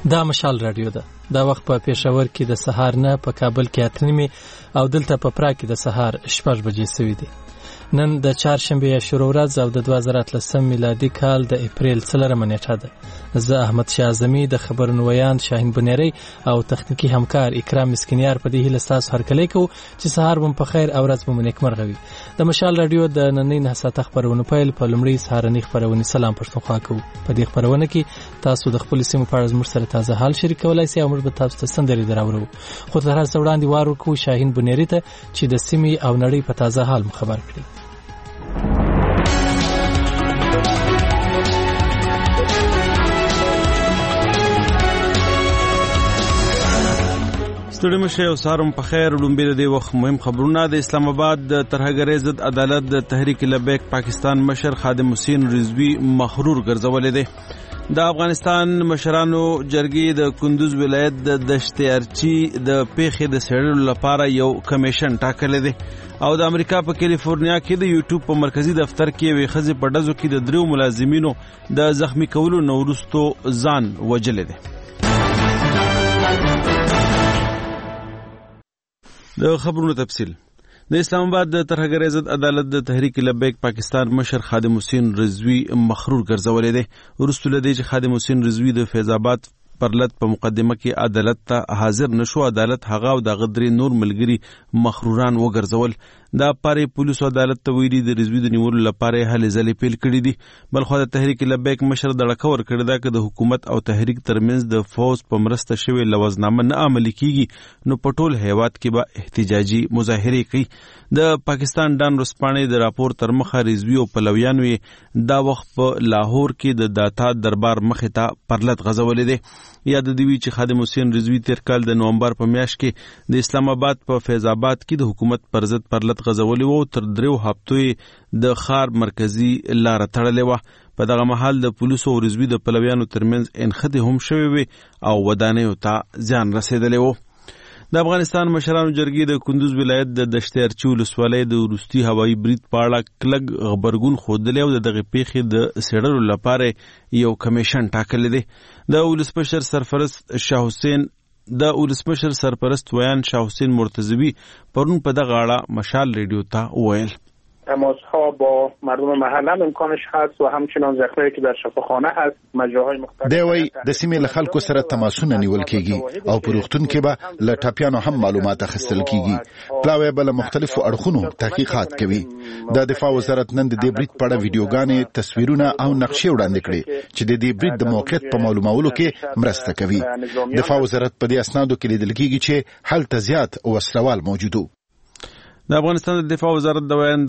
دا مشال رادیو ده. دا وخت په پېښور کې د سهار نه، په کابل کې 8:30 او دلته په پراګ کې د سهار 6 بجې سوي دي. نن د چهارشنبه شروع ورځ او د 2013 میلادي کال د اپریل 4 نیټه ده. زه احمد شاه اعظمي د خبرونو ویاند شاهین بنيري او تخنیکی همکار اکرام مسکینیار په دې هیله تاسو هرکلی کو چې سهار بم په خیر او ورځ بم نیکمرغه وي. د مشال رادیو د نننۍ نهساته خبرونو پیل په لومړی سهارنۍ خبرونه سلام پښتونخوا کو. په دې خبرونه کې تاسو د خپل سیمو په اړه زموږ سره تازه حال شریکولای شئ او موږ به تاسو ته سندري دراوړو. خو تر هغه وړاندې وارو کو شاهین بنيري ته چې د سیمې او نړۍ په تازه حال خبر کړي. ستړي مشه او سارم په خیر. لومبه د وخت مهم خبرونه. د اسلام آباد د ترهګرۍ ضد عدالت د تحریک لبیک پاکستان مشر خادم حسین رضوی مخرور ګرځولې ده. د افغانستان مشرانو جرګې د کندوز ولایت د دشت ارچی د پیښې د څېړلو لپاره یو کمیشن ټاکلی دی او د امریکا په کیلیفورنیا کې د یوټیوب په مرکزی دفتر کې یوې ښځې په ډزو کې د 3 ملازمینو د زخمی کولو نه وروسته ځان وژلی دی. د خبرونو تفصیل. د اسلام آباد د ترهګرۍ ضد عدالت د تحریک لبیک پاکستان مشر خادم حسین رضوی مخرور ګرځولې ده. وروسته لدی چې خادم حسین رضوی د فیض آباد پرلط په مقدمه کې عدالت ته حاضر نشو. عدالت هغه او د غدري نور ملګری مخروران وګرځول. دا پاره پولیسو عدالت ته ویلي د رضوی د نیولو لپاره هلې ځلې پیل کړې دي. بلخو د تحریک لبیک مشر د ډکور کړی دا چې د حکومت او تحریک ترمنځ د فوز په مرسته شوی لوزنامه نه عملي کیږي نو په ټول هیواد کې به احتجاجي مظاهره کوي. د پاکستان ډان رسپانې د راپور تر مخه رضوی او پلویانو دا وخت په لاهور کې د داتا دربار مخې ته پرلط غځولې دي. یاد دی چې خادم حسین رضوی تیر کال د نومبر په میاشت کې د اسلام آباد په فیض آباد کې د حکومت پر ضد پرلط غځولې وو. تر 3 هفتو د خار مرکزی لار تړلې وه. په دغه محل د پولیسو او رضوی د پلویانو ترمنځ انخدي هم شوی وي او ودانیو ته ځان رسیدلی وو. د افغانستان مشرانو جرګې د کندوز ولایت د دشت ارچی ولسوالۍ د وروستي هوایي برید په اړه کلک غبرګون ښودلی او د دغې پیښې د څېړلو لپاره یو کمیشن ټاکلی دی. د ولسمشر سرپرست ویان شاه حسین مرتضوی پرون په دغه اړه مشال ریډیو ته وویل: تماس‌ها با مردم محل هم امکانش هست و همچنان ذخیره که در شفاخانه هست مجراهای مختلف دی وی د سیمې له خلکو سره تماسونه نیول کیږي او پروختون کې به له ټاپیانو هم معلومات اخیستل کیږي. پلاوی به له مختلفو اړخونو تحقیقات کوي. د دفاع وزارت نن د دې برید په اړه ویډیوګانې، تصویرونه او نقشې وړاندې کړې چې د دې برید د موقعیت په معلومولو کې مرسته کوي. دفاع وزارت په دې اسنادو کې لیدل کیږي چې هلته زیات وسلوال موجود وو. د افغانستان د دفاع وزارت د بیان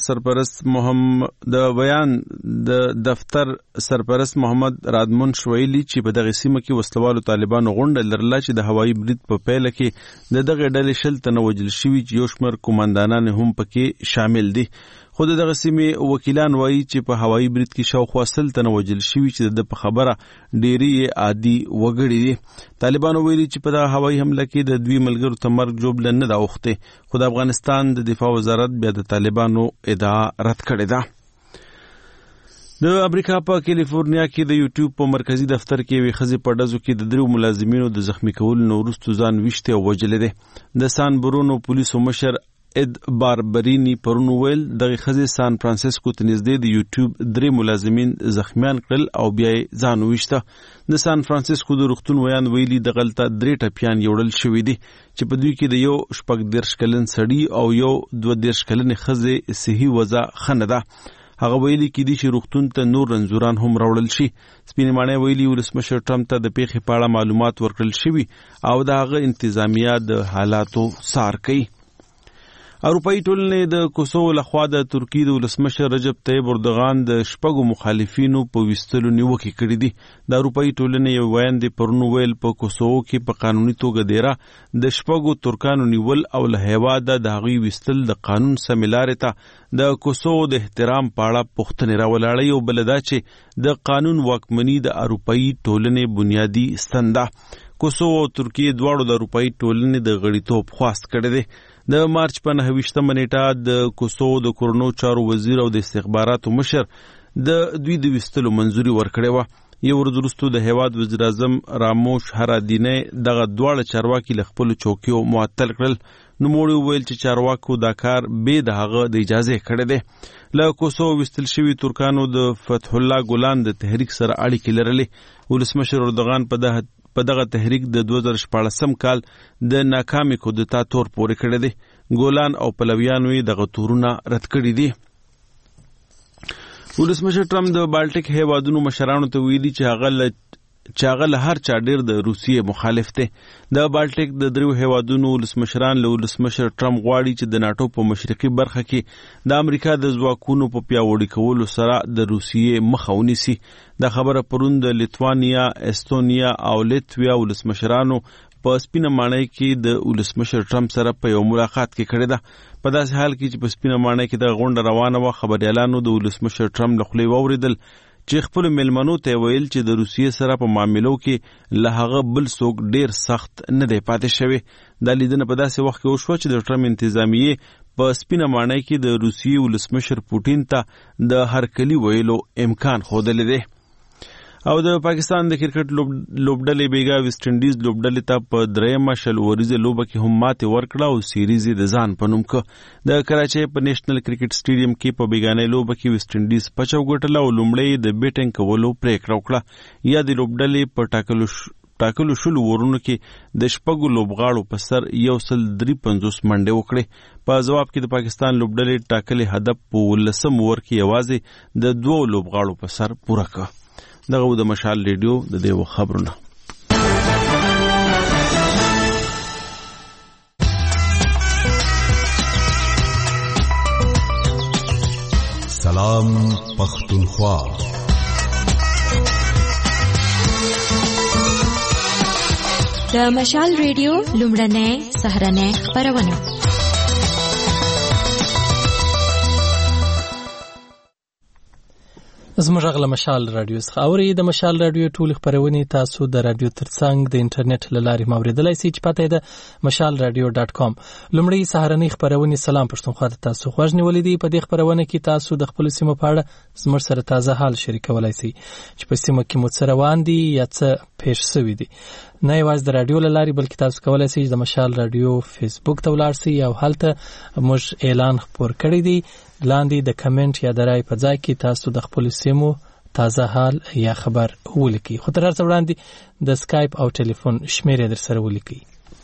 دفتر سرپرست محمد رادمن شویلی چې په دغه سیمه کې وسلوالو طالبانو غونډه لرله چې د هوایي برید په پیله کې د دغه ډلې 10 تنه وژل شوي چې یو شمېر قومندانان هم پکې شامل دي. خو دغه سیمې وکیلان وایي چې په هوایي برید کې شاوخوا 10 تنه وژل شوي چې د په خبره ډېری عادي وګړي دي. طالبانو ویلي چې په دغه هوایي حمله کې د دوی ملګرو ته مرګ ژوبله نه ده اوښتې. خو د افغانستان د دفاع وزارت بیا د طالبانو ادعا رد کړې ده. د امریکا په کیلیفورنیا کې د یوټیوب په مرکزی دفتر کې یوې ښځې په ډزو کې د 3 ملازمینو د زخمی کولو نه وروسته ځان ویشتی او وژلی دی. د سان برونو پولیسو مشر اد باربرینی پرون ویل دغه ښځې سان فرانسیسکو ته نږدې د یوټیوب 3 ملازمین زخمیان کړل او بیا یې ځان ویشته. د سان فرانسیسکو د روغتون ویان ویلي دغلته 3 ټپیان یوړل شوي دي چې په دوی کې د یو 14 کلن سړي او یو 22 کلنې ښځې صحي وضع ښه نه ده. هغه ویلي کېدی چې روغتون ته نور رنځوران هم راوړل شي. سپینې ماڼۍ ویلي ولسمشر ټرمپ ته د پیښې په اړه معلومات ورکړل شوي او د هغه انتظامیه د حالاتو څار کوي. اروپایي ټولنې د کوسوو لخوا د ترکیې د ولسمشر رجب طیب اردوغان د 6 مخالفینو په ویستلو نیوکې کړې دي. د اروپایي ټولنې یو ویان د پرون ویل په کوسوو کې په قانوني توګه دیره د 6 ترکانو نیول او له هیواده د هغوی ویستل د قانون سمې لارې ته د کوسوو د احترام په اړه پوښتنې راولاړوي او بله دا چې د قانون واکمني د اروپایي ټولنې بنیادي ستن ده. کوسوو او ترکیې دواړو د اروپایي ټولنې د غړیتوب خواست کړی دی. د مارچ په 29 نیټه د کوسوو د کورنو چارو وزیر او د استخباراتو مشر د دوی د ویستلو منځوري ورکړې وه. یو ورځ وروسته د هیواد وزیر اعظم راموش هرادینه دغه دواړه چارواکي له خپلو چوکیو معطل کړل. نوموړي وویل چې چارواکو دا کار بې د هغه د اجازې کړی دی. له کوسوو ویستل شوي ترکانو د فتح الله ګولان د تحریک سره اړیکې لرلې. ولسمشر اردوغان په دغه تحریک د 2014 کال د ناکامې کودتا تور پورې کړی دی. ګولان او پلویانو یې دغه تورونه رد کړي دي. ولسمشر ټرمپ د بالټیک هیوادونو مشرانو ته ویلي چې هغه له هر چا ډیر د روسیې مخالف دی. د بالټیک د دریو هیوادونو ولسمشران له ولسمشر ټرمپ غواړي چې د ناټو په مشرقي برخه کې د امریکا د ځواکونو په پیاوړي کولو سره د روسیې مخه ونیسي. دا خبره پرون د لیتوانیا، استونیا او لیتویا ولسمشرانو په سپینه ماڼۍ کې د ولسمشر ټرمپ سره په یو ملاقات کې کړې ده. په داسې حال کې چې په سپینه ماڼۍ کې د غونډه روانه وه، خبريالانو د ولسمشر ټرمپ له خولې واورېدل چې خپل مېلمنو ته ویل چې د روسیې سره په معاملو کې له هغه بل څوک ډیر سخت نه دی پاتې شوی. دا لیدنه په داسې وخت کې وشوه چې د ټرمپ انتظامیې په سپینه ماڼۍ کې د روسیې ولسمشر پوټین ته د هرکلي ویلو امکان ښودلی دی. او د پاکستان د کرکټ لوبډلې بیګا ویسټ انډیز لوبډلې ته په درېیمه شل اوریزه لوبه کې هم ماتې ورکړه او سیریز د ځان په نوم کړ. د کراچۍ په نېشنل کرکټ سټیډیم کې په بیګانۍ لوبه کې ویسټ انډیز 5 وګټله او لومړی د بیټینګ کولو پریکړه وکړه. یا د لوبډلې په ټاکلو شلو ورونو کې د شپږو لوبغاړو په سر 153 منډې وکړې. په ځواب کې د پاکستان لوبډلې ټاکلي هدف په 19 اوور کې یوازې د 2 لوبغاړو په سر پوره کړ. دغه د مشال ریډیو د دیو خبرونه. سلام پختونخوا. د مشال ریډیو لومړنۍ سهارنۍ خبرونه. زموږ غږ له مشال رادیو څخه اورئ. د مشال رادیو ټولې خپرونې تاسو د رادیو ترڅنګ د انټرنیټ له لارې موریدلای شئ چې پته ده mashalradio.com. لومړی سهارنۍ خپرونې سلام پښتونخوا ته تاسو خوښ نیولې دي. په دې خپرونه کې تاسو د خپل سیمو په اړه زموږ سره تازه حال شریکولای شئ چې په سیمه کې مو څه روان دي یا څه پیښ شوي دي. نه یوازې د رادیو له لارې بلکې تاسو کولای شئ د مشال رادیو فیسبوک ته ولاړ شئ او هلته موږ اعلان خپور کړی دی. لاندې د کمنټ یا د رای په ځای کې تاسو د خپل سیمو تازه حال یا خبر ولیکئ. خو تر هر څه وړاندې د سکایپ او ټلیفون شمیرې در سره ولیکئ.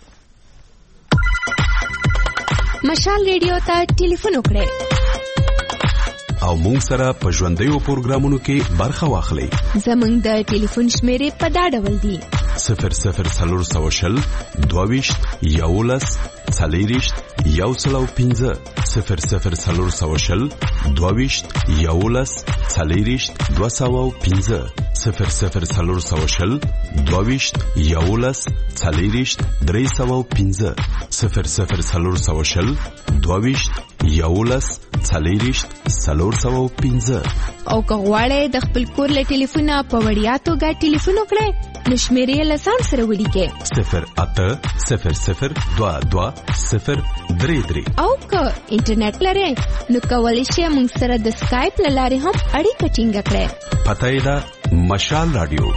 مشال ریډیو ته ټلیفون وکړئ او مونږ سره په ژوندیو پروګرامونو کې برخه واخلئ. زمونږ د ټلیفون شمیرې په دا ډول دي: 00 22 11 40 105 00 22 11 40 205 00 22 11 40 305 00 22 11 40 305. او که غواړئ د خپل کور له ټلیفونه په وړیا توګه ټلیفون وکړئ نو شمیرې له ځان سره ولیکئ 0800 22 033. او که انټرنیټ لرئ نو کولی شئ موږ سره د سکایپ له لارې هم اړیکه ټینګه کړئ. پته یې ده مشال رادیو.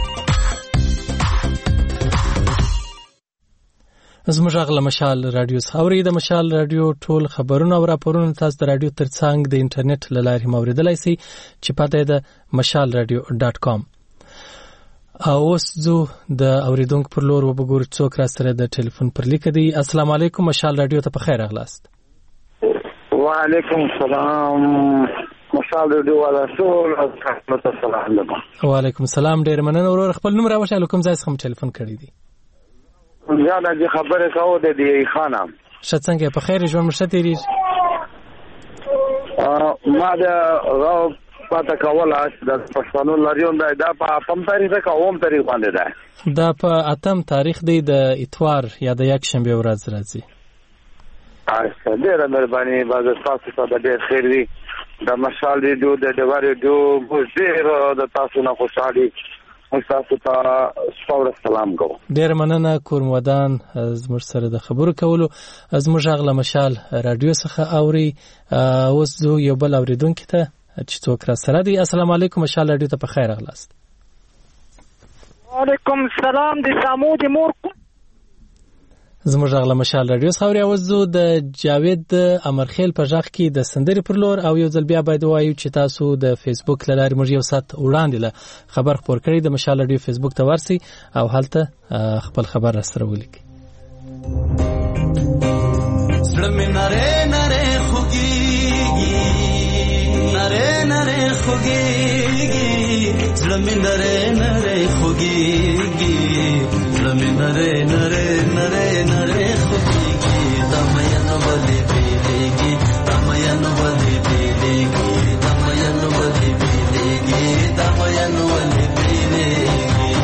زموږ غږ له مشال رادیو څخه اورئ. د مشال رادیو ټول خبرونه او راپورونه تاسو د رادیو ترڅنګ د انټرنیټ له لارې موریدلای شئ چې پته یې ده mashalradio.com. اوس زه د اوریدونکو پر لور وبګور څوک را سره د ټلیفون پر لیک دی. السلام علیکم، مشال رادیو ته په خیر راغلاست. وعلیکم السلام، مشال رادیو والا ټول السلام علیکم. وعلیکم السلام، ډیر مننه ورور. خپل نوم راوښایه کوم ځای څخه ټلیفون کړی دی؟ زیاده دې خبره کوو د دې خانم شڅنګ په خیر ژوند مرشد تیری ما دا پاته کوله د پښتنو لریون دا په 8 تاریخ کې اوم تاریخ باندې ده. دا په 8 تاریخ دی د اتوار یا د یک شنبه ورځ راځي. ډیره مهرباني، باز تاسو ته ډیر خیر وي. د مشال ریډیو د ډیوار ریډیو ډیر د تاسو نه خوشالي تاسو ته ستاسو سلام کوم. ډیر مننه کورم ودان زموږ سره د خبرو کولو. زموږ غږ له مشال رادیو څخه اوري. اوس زه یو بل اوریدونکو ته چې څوک را سره دی. السلام علیکم، مشال رادیو ته په خیر راغلاست. وعلیکم السلام د سامو د مور زموږ غلا مشال رادیو خبري اوزو د جاوید امرخیل په ځخ کې د سندري پر لور او یو ځل بیا باید وایو چې تاسو د فیسبوک لارې موږ یو سات وړاندې له خبر خبر کړی د مشال رادیو فیسبوک ته ورسي او هلته خپل خبر سره ولیکي زړه مې نره نره خوږيږي نره نره خوږيږي زړه مې نره نره خوږيږي زړه مې نره نره نره نره خوږيږي دا مې نو ولې پیلېږي دا مې نو ولې پیلېږي دا مې نو ولې پیلېږي دا مې نو ولې پیلېږي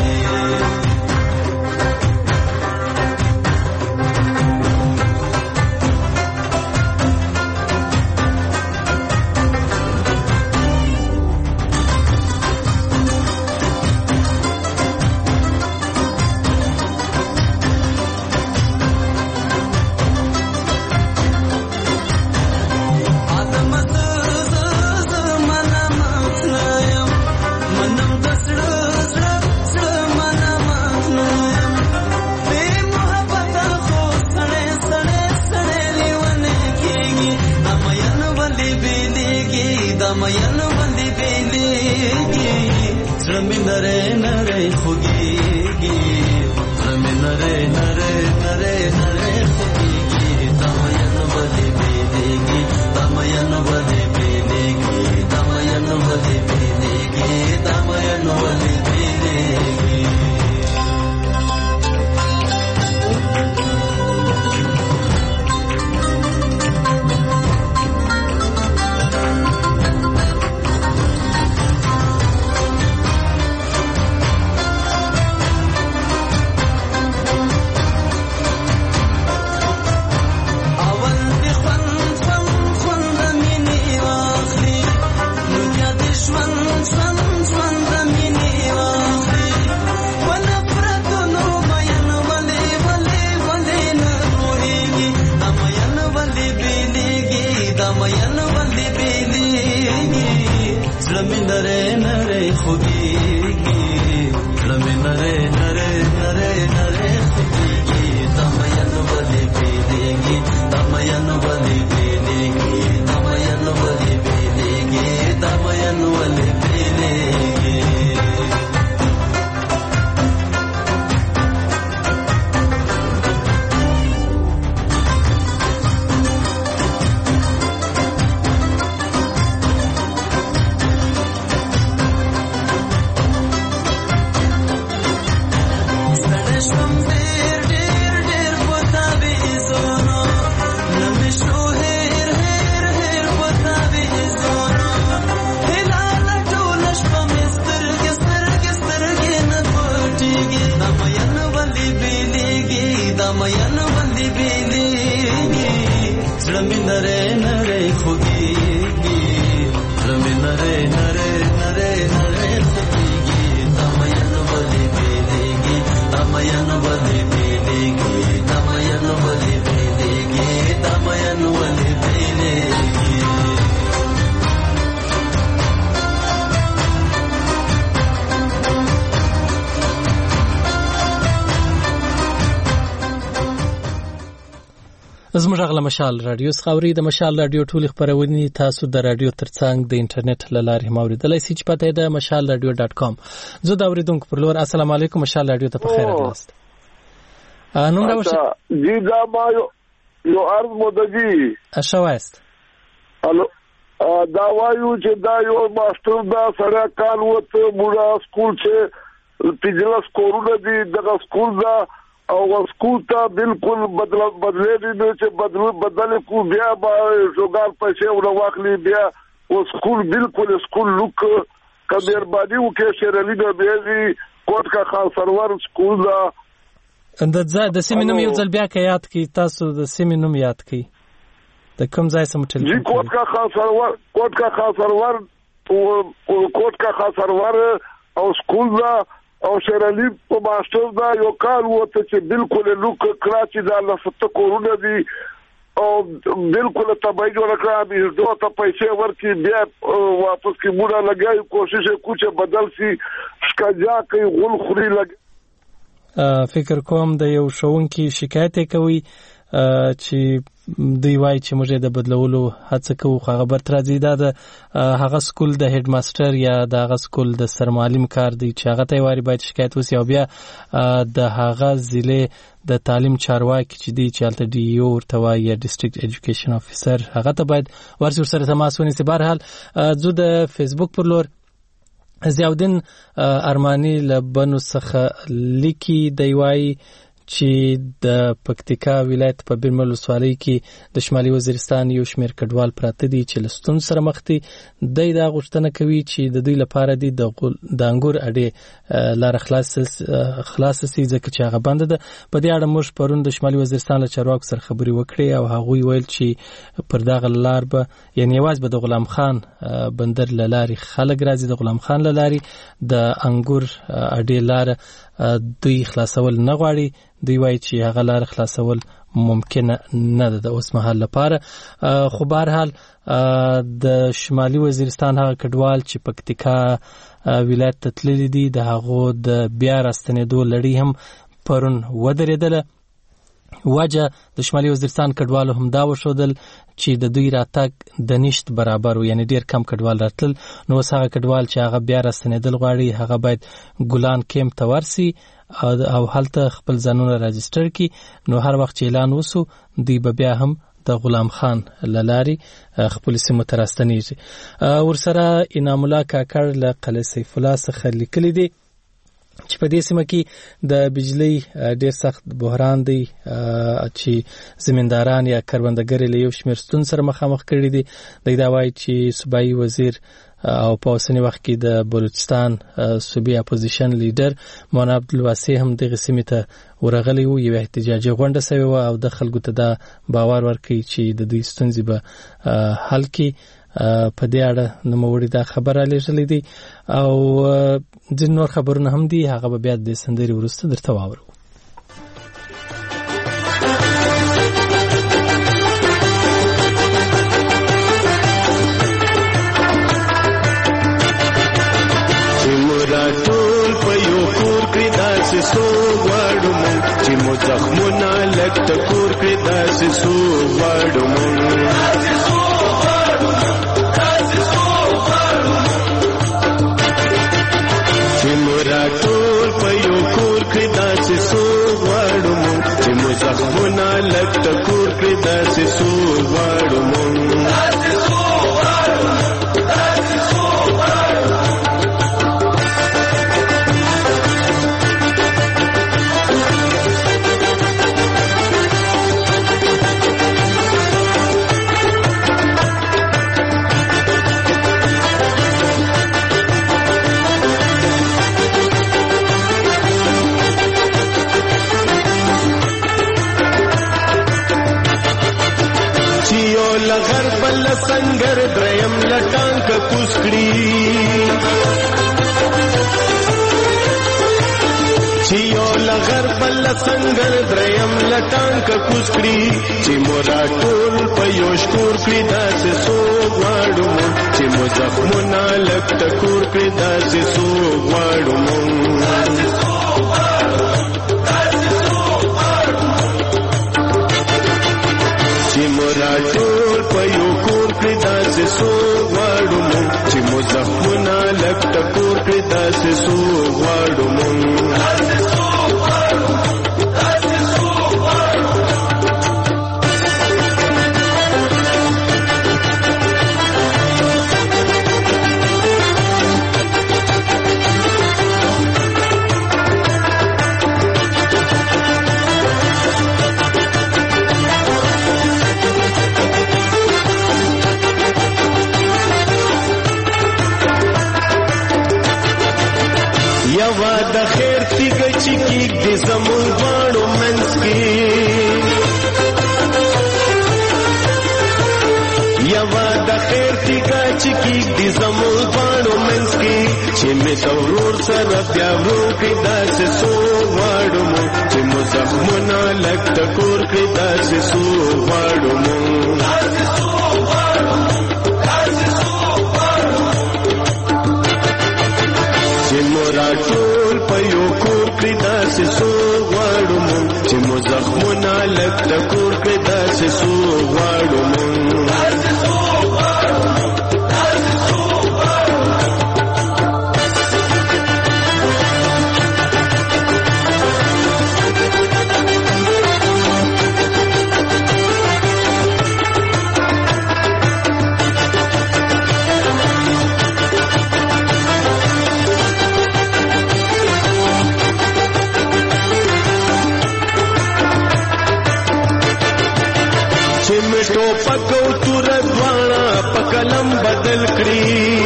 زموږ غلا مشال رادیو خبري د مشال رادیو ټول خبرونه تاسو د رادیو ترڅنګ د انټرنیټ لارې موریدلای شئ چې پته ده mashalradio.com زه دا اوریدونکو پر لور السلام علیکم مشال رادیو ته په خیر راغلاست نو راوشه جی دا ما یو عرض مودجی اشواست الو دا وایو چې دا یو ماستر دا سره کال وته موږ سکول چې پجلا سکورونه دي دغه سکول دا او سکول ته بالکل بدلې دي چې بدل کو بیا با جوګال پیسې ورواخلي بیا او سکول بالکل سکول لوک کبیر باندې وکي شرلی د بیزي کوټ کا خان سرور سکول دا د سیمینوم یو ځل بیا کې یاد کی تاسو د سیمینوم یاد کی د کوم ځای سم ټلیفون جی کوټ کا خان سرور او سکول دا او شرلی په ماستر دا یو کال وته چې بالکل لوک کراچي دا لفت کورونه دي او بالکل تبعی جوړ کړه به دوه ته پیسې ورکړي بیا واپس کی موږ لګای کوشش کوچه بدل سي شکاجا کوي غول خوري لګ فکر کوم د یو ښوونکي شکایت کوي چې دوی وایي چې موږ د بدلولو هڅه کوو خو هغه برته راځي دا د هغه سکول د هډ ماسټر یا د هغه سکول د سرمعلم کار دی چې هغه ته یې واري باید شکایت وسي او بیا د هغه ضلع د تعلیم چارواکي چې دی چې هلته ډي او ورته وایي یا ډسټرکټ ایجوکیشن افیسر هغه ته باید ورسي ورسره تماس ونیسي. بهرحال زه د فیسبوک پر لور ضیاءالدین ارماني له بنو څخه لیکي دی وایي چې د پکتیکا ولایت په بیرمل ولسوالۍ کې د شمالي وزیرستان یو شمېر کډوال پراته دي چې له ستونزو سره مخ دي. دی دا غوښتنه کوي چې د دوی لپاره دي د انګور اډې لاره خلاصه سي ځکه چې هغه بنده ده. په دې اړه موږ پرون د شمالي وزیرستان له چارواکو سره خبرې وکړې او هغوی ویل چې پر دغه لار به یعنې یوازې به د غلام خان بندر له لارې خلک راځي، د غلام خان له لارې د انګور اډې لاره دوی خلاصول نه غواړي. دوی وایي چې هغه لار خلاصول ممکنه نه ده د اوس مهال لپاره. خو بهرحال د شمالي وزیرستان هغه کډوال چې پکتیکا ولایت ته تللي دي د هغو د بیا راستنېدو لړۍ هم پرون ودرېدله. وجه د شمالي وزیرستان کډوالو هم دا وښودل چې د دوی راتګ د نشت برابر و، یعنی ډیر کم کډوال راتلل. نو اوس هغه کډوال چې هغه بیا راستنېدل غواړي هغه باید ګلان کیمپ ته ورسي او هلته خپل ځانونه راجسټر کړي. نو هر وخت چې اعلان وسو دوی به بیا هم د غلام خان له لارې خپل سیمو ته راستنېږي. ورسره انعام الله کاکړ له قلعه سیف الله څخه لیکلي دي چې په دې سیمه کې د بجلی ډیر سخت بحران دی چې زمینداران یا کروندګر له یو شمېر ستونزو سره مخامخ کړي دي. دوی دا وایي چې صوبایي وزیر او په اوسني وخت کې د بلوچستان صوبې اپوزیشن لیډر مولانا عبدالواسع هم دغه سیمې ته ورغلی و. یو احتجاجي غونډه سوې وه او د خلکو ته دا باور ورکوي چې د دوی ستونزې به حل کړي. په دې اړه نوموړي دا خبره لیږلې دي او ځینې نور خبرونه هم دي، هغه به بیا د سندرې وروسته درته واورو. چې مو زخمونه لږ ټکور کړي داسې څو غواړو مونږ چې مو راټول په یو کور کړي داسې څو غواړو مونږ چې مو زخمونه لږ ټکور کړي داسې څو غواړو مونږ سنگر دریم لټانک کوسکړي چې یو لغر بل سنگر دریم لټانک کوسکړي چې مورا ټول په یو شکور کړي داسې سو غواړو چې مو زخمونه لږ ټکور کړي داسې سو غواړو چې مورا ټول په یو داسې سو غواړو مونږ چې مو زخمونه لږ ټکور کړي داسې سو غواړو مونږ یوا د خیر تیګ چې کیک د زمون غاړو منځ کې یوا د خیر تیګ چې کیک د زمون غاړو منځ کې چې مې ضرور سره بیا ورو کې داسې سو غاړو چې مو زخمونه لږ ټکور کې داسې سو غاړو چې مورا ټول په یو کور کې داسې سو لک تکور کړی داسې سو غواړو مونږ ټوپک او تور دواړه په قلم بدل کړي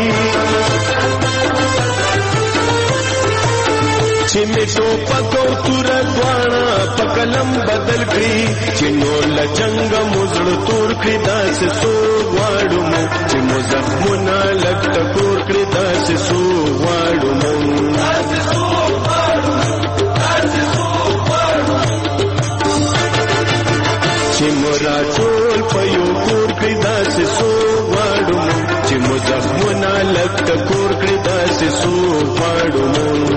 چې می ټوپک او تور دواړه په قلم بدل کړي چې نو لجنګ مزړه تور کړي داسې سو غواړو مو چې مو زخمونه لک ټکور کړي داسې سو غواړو مو چې مورا ټول په یو کور کې داسې سو غواړو چې مو زخمونه لک ټکور کړي داسې سو غواړو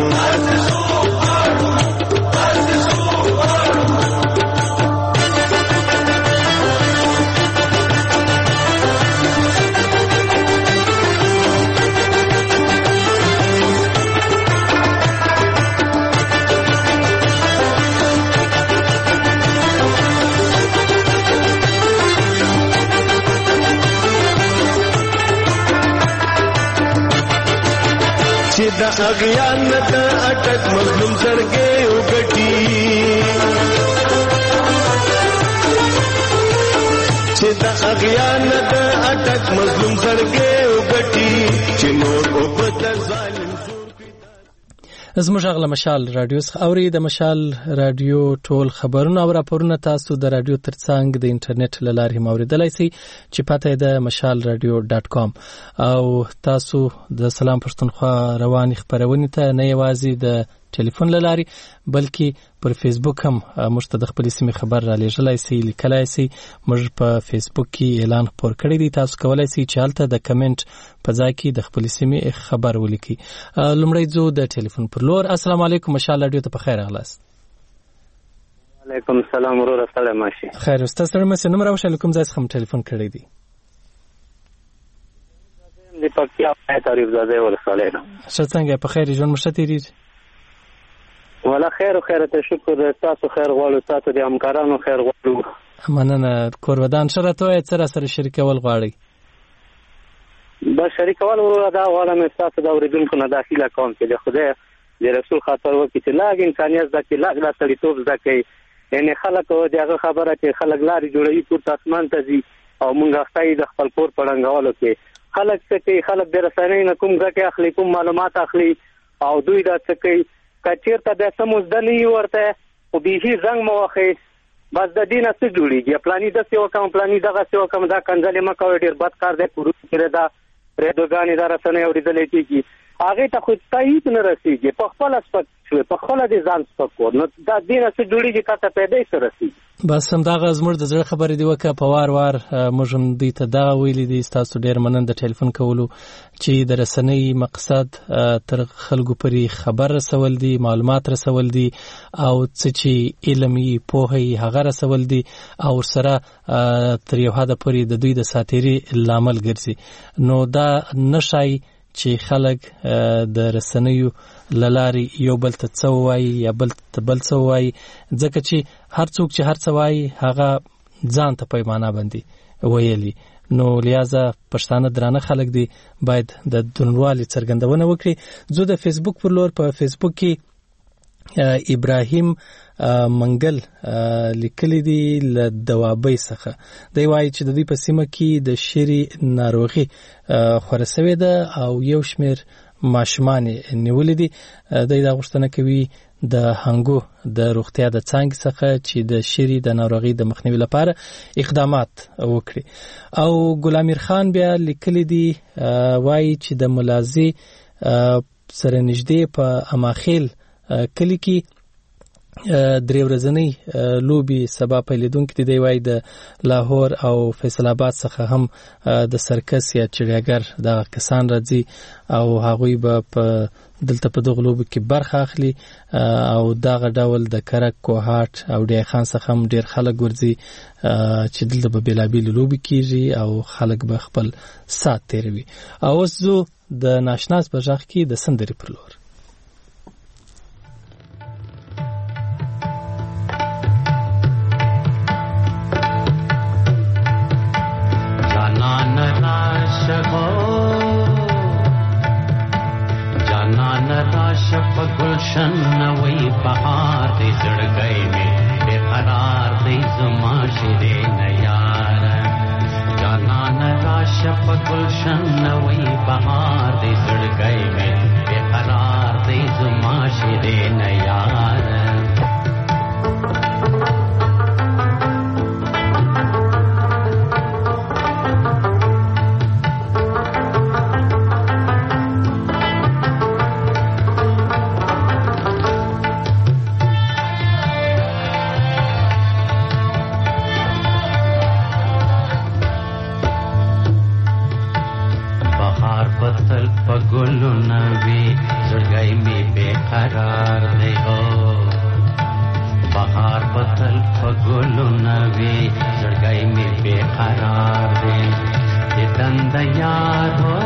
چې د اغیان د اٹک مظلوم سرګې وګټي چې د اغیان د اٹک مظلوم سرګې وګټي چې نور او په ظالم زموږ غلا مشال رادیو څخه اوري د مشال رادیو ټول خبرونه او راپورونه تاسو د رادیو ترڅنګ د انټرنیټ له لارې موریدلای شئ چې پته د mashalradio.com او تاسو د سلام پښتونخوا رواني خبرونه ته نه یوازې د ټلیفون له لارې بلکې پر فیسبوک هم موږ ته د خپل سیمې خبر را لېږلای شئ لیکلای شئ موږ په فیسبوک کې اعلان خپور کړی دی تاسو کولای شئ چې هلته د کمنټ په ځای کې د خپل سیمې خبر ولیکئ لومړی ځو د ټلیفون پر لور السلام علیکم مشال رادیو ته په خیر راغلاست وعلیکم السلام ورور سلام ماشي خیر استاد سره مې نوم راوښل کوم ځای څخه ټلیفون کړی دی د پکتیا تعریف زاده ورساله څنګه په خیر ژوند مشتری ولا خیر او خیر ته شکر تاسو خیر غواړو تاسو د همکارانو خیر غواړو مننه کورودان شرط وای سره شریکول غواړي با شریکول ورو دا غواړم تاسو دا اوریدونکو نه داخله کوم چې د خدای د رسول خاطر وکړي چې لاګ انسانیت د کې لاګ د سړیتوب زکه یعنی خلک دغه خبره چې خلک لاري جوړوي پورته اسمان ته ځي او مونږ ځای د خپل کور پړنګولو کې خلک څه خلک د رسنۍ نه کوم ځکه اخلي کوم معلومات اخلي او دوی دا څه کوي کچیرته د سموزدنی ورته او به زنګ موخه بس د دینه څه جوړیږي پلاني د څه وکم پلاني دغه څه وکم دا کنځلې مکو ډیر بد کار دی پورو کړی دا ریډوګانی دا رسنۍ اوریدلې کیږي هغه ته خو تایید نه رسیږي په خپل اسپک په خپل د ځان سپکو نو دا دینه څه جوړیږي کته پیدا سره رسیږي بس هم دا زموږ د زړه خبرې دی وکړه په وار موږ هم دې ته دا ویلي دي تاسو ډیر مننه د ټلیفون کولو چې د رسنۍ مقصد تر خلکو پرې خبر رسول دي معلومات رسول دي او څه چې علمي پوهه هغه رسول دي او سره تر یو حد پورې د دوی د ساتيري لامل ګرځي نو دا نشای چې خلک د رسنیو للاري یو بل ته څه وایي یا بل څه وایي ځکه چې هر څوک چې هر څه وایي هغه ځان ته پیمانه باندې ویلي نو لہذا پښتانه درانه خلک دي باید د دروندوالي څرګندونه وکړي زه د فیسبوک پر لور په فیسبوک کې ابراهیم منګل لیکلی دی له دوابۍ څخه دی وایي چې د دې په سیمه کې د شری ناروغي خورسوي ده او یو شمیر ماشومان نیولې دي دا غوښتنه کوي د هنګو د روغتیا د څنګ څخه چې د شری د ناروغي د مخنیوي لپاره اقدامات وکړي او ګلامیر خان بیا لیکلی دی وایي چې د ملازي سره نږدې په اماخیل کلی کې درې ورځنۍ لوبي سبا پیلېدونکې دي وای د لاهور او فیصل آباد څخه هم د سرکس یا چړیاګر د کسان راځي او هغوی به په دلته په دغه لوبو کې برخه اخلي او دغه ډول د کرک کوهاټ او ډی خان څخه هم ډیر خلک ورځي چې دلته به بېلابېلې لوبې کیږي او خلک به خپل ساعت تیروي. او اوس زه د ناشناس په غږ کې د سندرې پر لور. شپ گلشن نوی بہار دی زڑگئی میں بے قرار دی زما شیرین یار جانان را شپ گلشن نوی بہار دی زڑگئی میں بے قرار دی زما شیرین یار گلو نوی زڑگئی میں بے قرار دے ہو بہار پتل گلو نوی زڑگئی میں بے قرار دے یہ دند یار ہو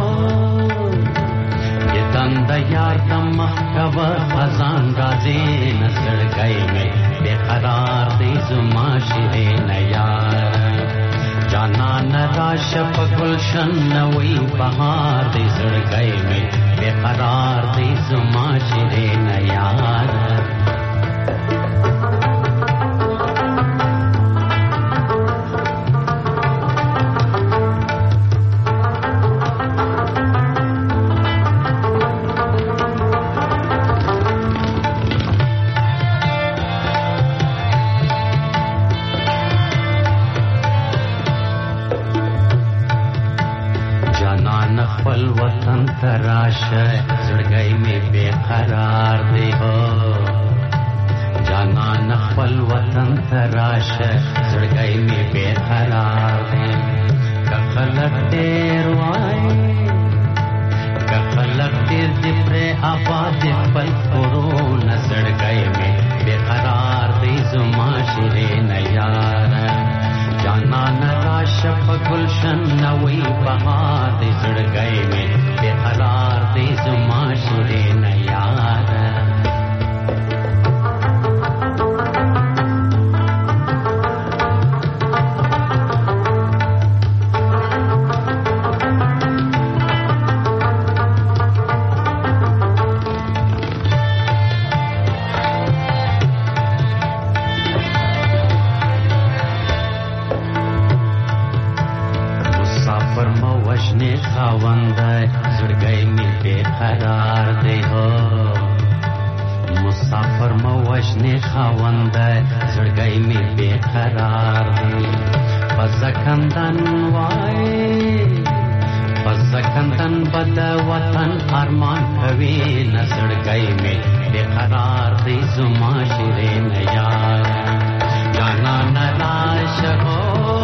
یہ دند یار تم کب خزان گازے نہ زڑگئی میں بے قرار دے زما شیرین یار جانان را شپ گلشن نوی بہار دی زڑگئی میں بے قرار دی زما شیرین یار زڑگئی میں بے قرار دے ہو جانا نخل وطن تراش زڑگئی میں بے قرار دے کخلق دیر وائے کخلق دیر دپرے آباد پل قرون زڑگئی میں بے قرار دے زما شیرین یار جانا نرا شپ گلشن نوی بہار دے زڑگئی میں بے قرار دے زما شیرین یار زڑگئی میں بے قرار دے ہو مسافر موجنے خاوند زڑگئی میں بے قرار دے فزکندن وائے فزکندن بد وطن ارمان کوي نہ زڑگئی میں بے قرار دے زما شیرین یار جانا نراش ہو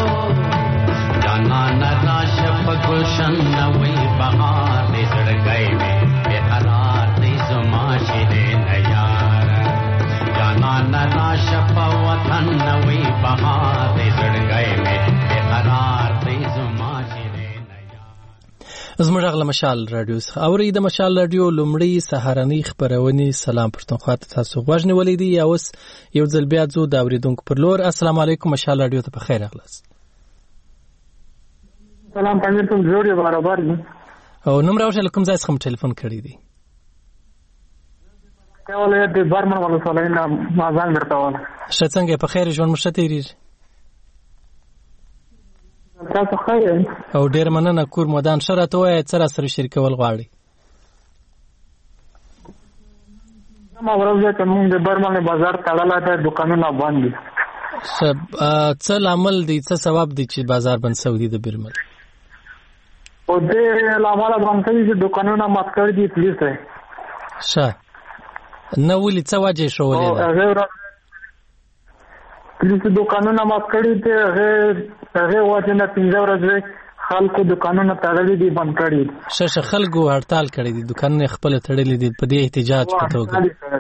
جانا نراش گلشن نوی بہار دے زڑگئی میں بے قرار دے زما شیرین یار جانا نراش وطن نوی بہار دے زڑگئی میں بے قرار دے زما شیرین یار. زموږ غل مشال رادیو څخه اوري د مشال رادیو لومړی سهارنۍ خبرونه سلام پښتونخوا ته تاسو غوښنه ولیدي یا اوس یو ځل بیا زو د اوریدونکو پر لور السلام علیکم مشال رادیو ته په خیر اغلاس. سلام پنځه ته جوړي برابر دي او نوم راوښه کوم ځای څخه ټلیفون کړی دی کاوله د برمن ولې سولای نه ما ځان درته شڅنګ په خیر ژوند مشته ریږي تاسو خیر او ډیر مننه کور مودان شرط وای سره سره شریکول غواړي ما ورځ ته موږ د برمن بازار تړلا ته دکانونه بند دي څه عمل دي څه سبب دي چې بازار بند سعودي د برمن او دې لامل باندې چې دکانونه مات کړ دي پولیس شه نو ولې څه وجه شو ولې پولیسو دکانونه مات کړي دي، هغه وجه نه 15 ورځې خلکو دکانونه تړلي دي، بند کړي. شه خلکو هړتال کړي دي، دکانونه خپل تړلي دي په دې احتجاج په توګه.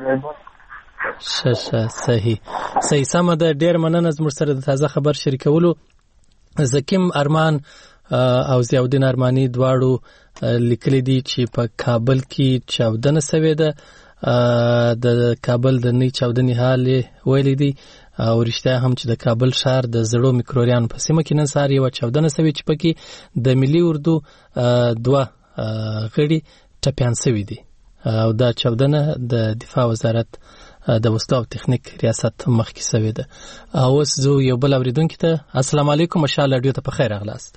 شه صحیح سمه ده. ډېر مننه زموږ سره د تازه خبر شریکولو. زکیم ارمان او ضیاءالدین ارماني دواړو لیکلي دي چې په کابل کې چاودنه سوې ده. د کابل د نوې چاودنې حال ویلي دي او رښتیا هم چې د کابل ښار د زړو میکروریانو په سیمه کې نن سهار یوه چاودنه سوې چې پکې د ملي اردو 2 غړي ټپیان سوي دي او دا چاودنه د دفاع وزارت د وسلو او تخنیک ریاست مخکې سوې ده. اوس زه یو بل اوریدونکي ته السلام علیکم، ماشاءالله ډیو ته په خیر راغلاست.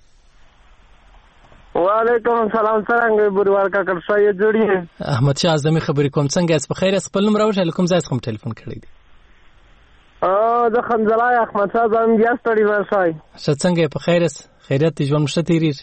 وعلیکم السلام، څنګه بوروار کاکړ شای جوړی احمد شاه اعظمي خبرې کوم. څنګه یاست؟ په خیر یاست؟ خپل نوم راوړئ، کوم ځای څخه ټلیفون کړی دی؟ د خنځلای احمد شاه اعظمي بیا ستړي ورشای. څنګه په خیر یاست؟ خیریت ژوند مشه تیریږي؟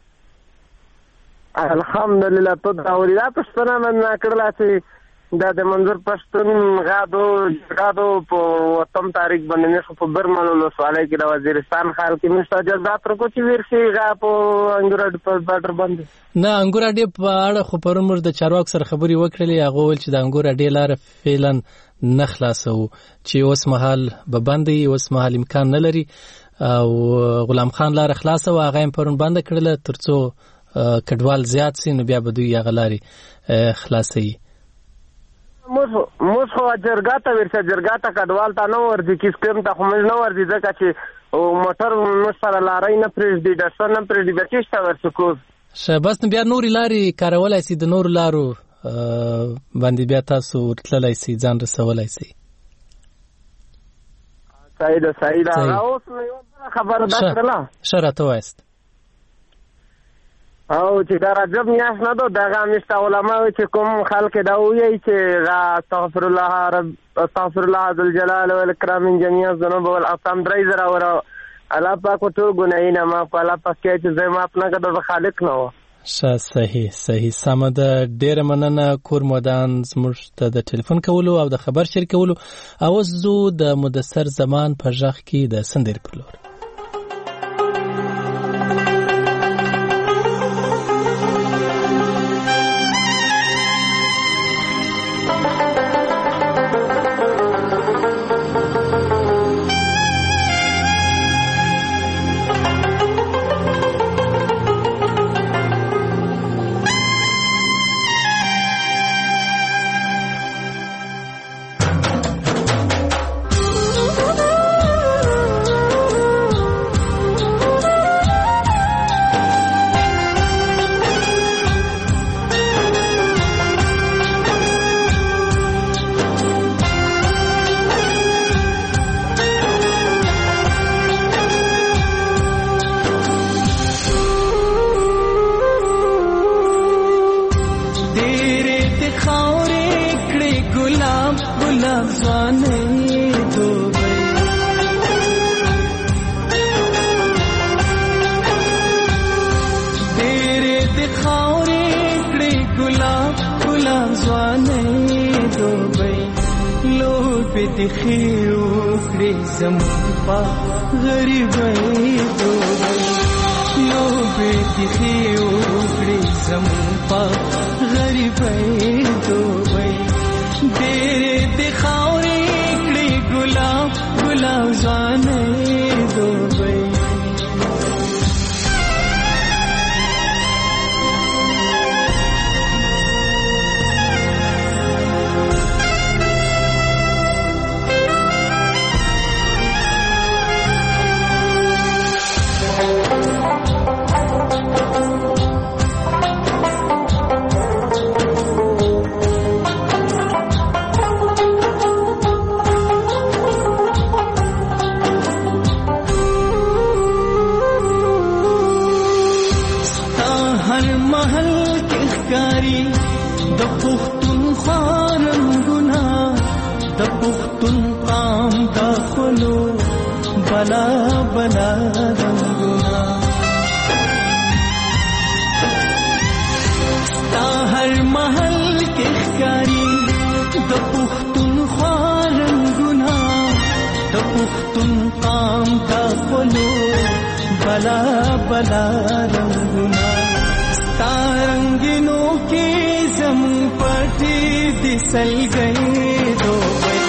الحمدلله. ته دا اوریا پښتنه من کړلا چې دا د منظور پښتون غادو په وطن تاریخ باندې خو په برمنو نو سوالای کې د وزیرستان خال کې مستجدات رکو چې ورشي غا په انګورډ په باډر باندې نه انګورډ په اړه خو پرون موږ د چارواک سره خبرې وکړلې. هغه ول چې د انګورډ لار فعلا نه خلاصو چې اوس مهال به بندي، اوس مهال امکان نه لري او غلام خان لار خلاصو هغه پرون بند کړل ترڅو کډوال زیات سي نو بیا به دوی هغه لاري خلاصي. موږ خو جرګاته ورسه جرګاته کډوال ته نه ورځي کیس کوم ته خو موږ نه ورځي ځکه چې موټر موږ سره لارې نه پرېږدي ډسټر نه پرېږدي بیا کیسته ورسو کوز بس بیا نورې لارې کارولای سي، د نورو لارو باندې بیا تاسو ورتللی سي، ځان رسولی سي. صحیح ده اوس یو خبره دا کړله ښه راته وایست او چې دا رجب میاشت نه ده دغه میاشت علما چې کوم خلک دا وایي چې استغفر الله ذل جلال والاکرام من جميع الذنوب والآثام 3000 ورا الله پاک ټول ګناهونه معاف الله پاک چې زه معاف نه کړم د خالق نه و. صحیح سمه ده. ډېره مننه کور مودان زموږ ته د ټلیفون کولو او د خبر شریکولو. اوس زه د مدثر زمان په غږ کې د سندرې پر لور. د پښتونخوا قام تا خلو بلا بلا رنگنا ستارنگینو کی زم پټی دسل گئی دو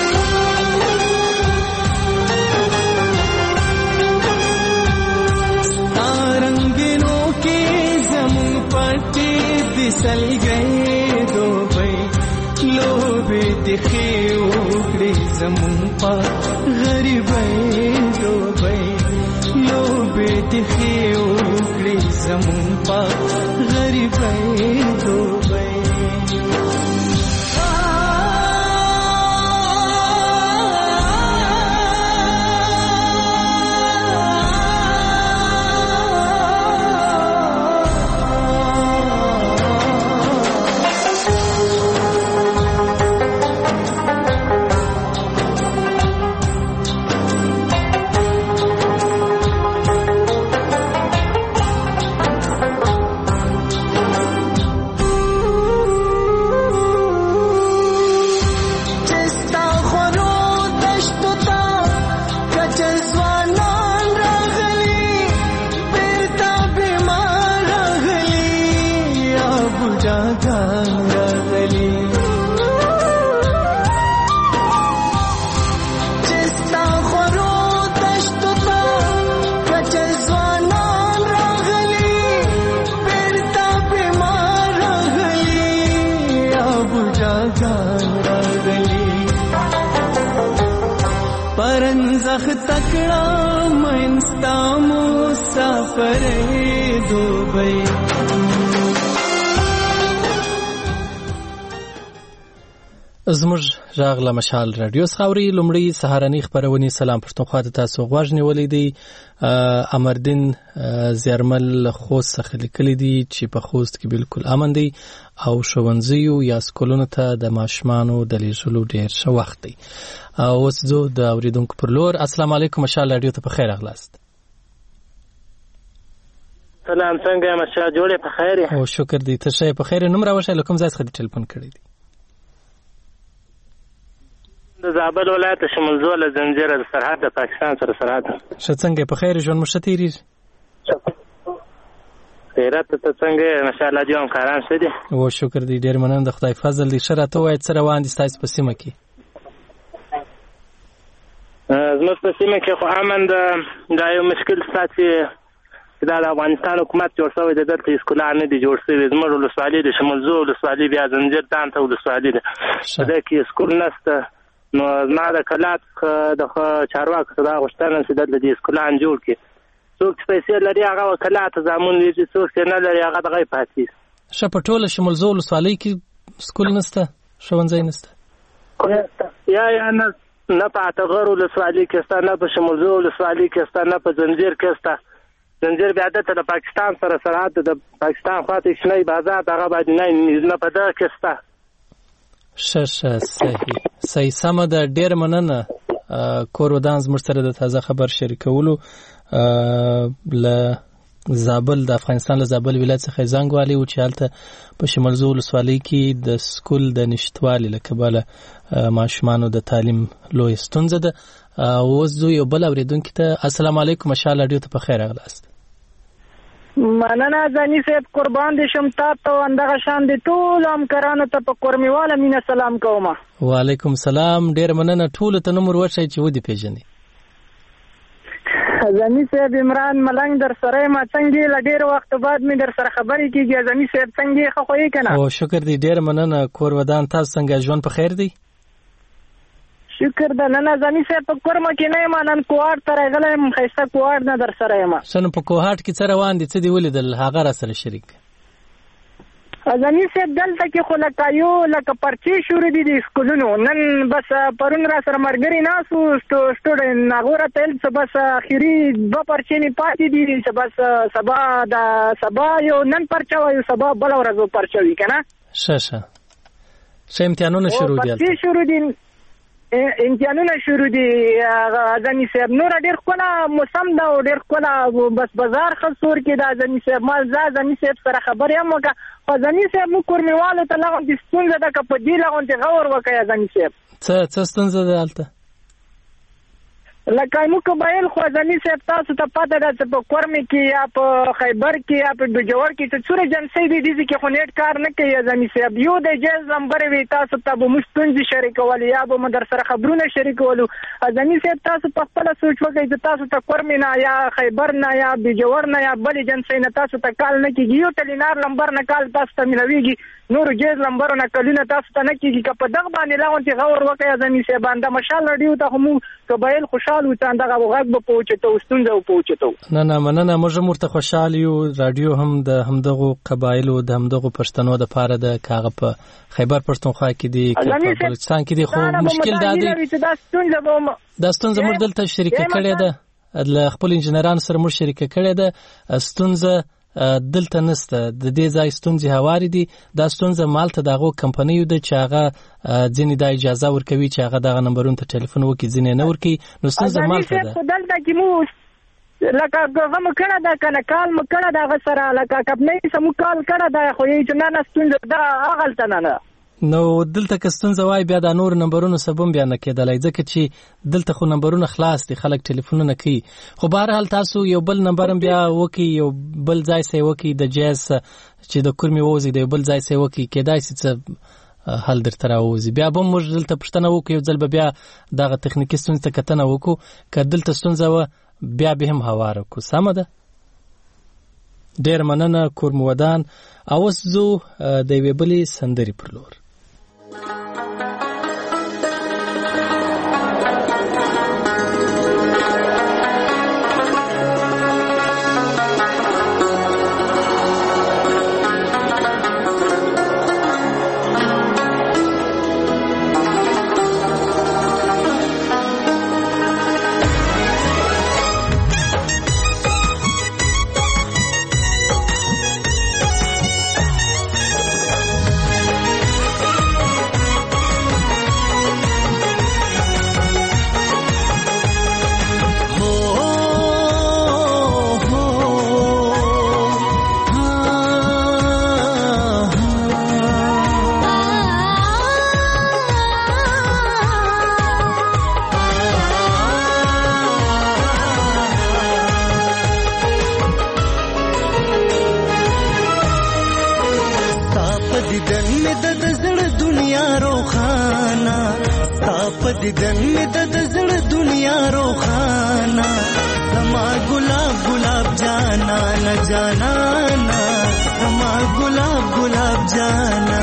ستارنگینو کی زم پټی دسل گئی دو لوبه دخي وکړي زمون په غریبۍ دوبۍ لوبه دخي وکړي زمون په غریبۍ دوبۍ پرنزخ تکڑا منستا مسافر دوبئی زموږ راغله مشال رادیو خاوري لومړی سهارنی خبرونی سلام پښتونخوا ته تاسو غوږ نیولې دي امردین زیرمل خوست څخه لیکلي دي چې په خوست کې بالکل امن دي او ښوونځیو یا سکولونو ته د ماشومانو د لیږلو ډېر ښه وخت دی اوس زه د اوریدونکو پر لور السلام علیکم مشال رادیو ته په خیر راغلاست سلام څنګه مشال جوړې په خیر او شکر دې ته شه په خیر نوم راوښه لکم ځای څخه ټلیفون کړی دی د زابل ولایت شمولزو له زنجیره د سرحد د پاکستان سره سرحد ښه څنګه په خیر ژوند مو ښه تېرېږي خیرات ته څنګه ماشاءالله دې همکاران ښه دي او شکر دې ډېر مننه د خدای فضل دې ښه راته ووایه څه روان دي ستاسو په سیمه کې زموږ په سیمه کې خو امن ده دا یو مشکل شته چې دا د افغانستان حکومت جوړ شوی دی دلته اسکولان نه دي جوړ شوي زموږ ولسوالي د شمولزو ولسوالي بیا زنجیر دان ته ولسوالي ده په دې کې اسکول نشته نو زما د کلات د چارواکو څخه دا غوښتنه چې دلته د اسکولان جوړ کړي څوک چې پیسې لري هغه وکلات زامون دي څوک چې نه لري هغه دغه پاتې ښه په ټوله شمولزو ولسوالۍ کې سکول نشته ښوونځی نشته یا نه په اټغر ولسوالۍ کې شته نه په شمولزو ولسوالۍ کې شته نه په زنجیر کې شته زنجیر بیا دلته د پاکستان سره سرحد د پاکستان خواته شنی بازار دغه باندې نه په دغه کې شته ښه صحیح سمه ده ډېر مننه کور ودان زموږ سره د تازه خبر شریکولو له زابل د افغانستان له زابل ولایت څخه زنګ والی و چې هلته په شمولزو ولسوالۍ کې د سکول د نشتوالي له کبله ماشومانو د تعلیم لوی ستونزه ده اوس زه یو بل اورېدونکي ته السلام علیکم مشال رادیو ته په خیر راغلاست مننه ځاني صاحب قربان دې شم تاسو اندغه شان دي ټول همکارانو ته په قرمیواله مینه سلام کوم وعلیکم سلام ډېر مننه ټول ته نمبر ورشي چې ودی پیژنې ځاني صاحب عمران ملنګ در سره ما څنګه لډیر وخت بعد می در سره خبرې کیږي ځاني صاحب څنګه خوې کنه او شکر دې ډېر مننه کور ودان تاسو څنګه ژوند په خیر دی شکر ده نه ځاني صاحب په کورما کې نه ما نن کوهاټ ته راغلم خیسته کوهاټ نه در سره یم شنو په کوهاټ کې څه روان دي څه دی ولیدل هغه را سره شریک ځاني صاحب دلته کې خو لکه پرچې شروع دي د سکولونو نن بس پرون را سره مرګري ناسو سټوډنټ ناغوره تل څه بس اخیری دو پرچې نه پاتې دي چې بس سبا یو نن پرچا یو سبا بل ورځ پرچا وی کنه ښه امتحانونه شروع دي پرچې شروع دي امتحانونه شروع دي ځاني صاحب نور ډېر کوله موسم دا ډېر کوله بس بازار خسور کې دا ځاني صاحب ما ځاني صاحب سره خبرې هم وکړه خو ځاني صاحب مو کورمیوالو ته لغون دي ستونزه ده که په دې لغون دې غور وکړه ځاني صاحب څه ستونزه ده هلته لکه موږ قبایل خو ځاني صاحب تاسو ته پته ده چې په کورمي کې یا په خیبر کې یا په بجور کې چې څوره جنسي دي دي کې خو نیټ کار نه کوي ځاني صاحب یو د جیز نمبر وي تاسو ته به مستنځ شریکول یا به مدر سره خبرونه شریکول ځاني صاحب تاسو په خپل سوچ وکړئ چې تاسو ته کورمي نه یا خیبر نه یا بجور نه یا بل جنسي نه تاسو ته کال نه کیږي یو تلینار نمبر نه کال تاسو ته ملويږي نور جیز نمبر نه کلونه تاسو ته نه کیږي که په دغه باندې لاغون چې غور وکړئ ځاني صاحب باندې مشال رادیو ته هم قبایل خوشاله وتان دغه وغږ به پوهچته وستونزه او پوهچته نه مننه موږ مرته خوشاله یو رادیو هم د همدغه قبایل او د همدغه پښتنو د پاره د کاغه په خیبر پښتونخوا کې دی په بلوچستان کې دی خو مشکل دا ستونزه موږ دلته شریک کړې ده د خپل انجنیرانو سره موږ شریک کړې ده ستونزه دلته نسته د دې ځای ستونزې هواري دي دا ستونزه مالته دغه کمپنیو د چې هغه ځینې د اجازه ورکوي چې هغه دغه نمبرونو ته ټلیفون وکړي ځینې نه ورکوي نو ستونزه مالته ده دلته کې مو لکه هغه مکړه دا کنه کال مکړه دا سره لکه کپنې سمو کال کړه دا خو یې نه ستونزه دا اغلته نه نو دلته که ستونزه وای بیا د نور نمبرونو سبب بیا نه کېدلای ځکه چې دلته خو نمبرونه خلاص دي خلک ټلیفونونه کوي خو بهرحال تاسو یو بل نمبر بیا وکي یو بل ځای سي وکي د جیس چې د کورمي ووزي د بل ځای سي وکي کېدای شي چې حل درته راوځي بیا به موږ دلته پښتنه وکړو یو ځل بیا دغه تخنیکی ستونزه کتنه وکړو که دلته ستونزه بیا به هم هواره کو سمه ده ډېر مننه کورمودان اوس زو د یوې بلې سندرې پر لور دیدن می د زړه دنیا روخانا زما ګلاب ګلاب جانا نه جانا نا زما ګلاب ګلاب جانا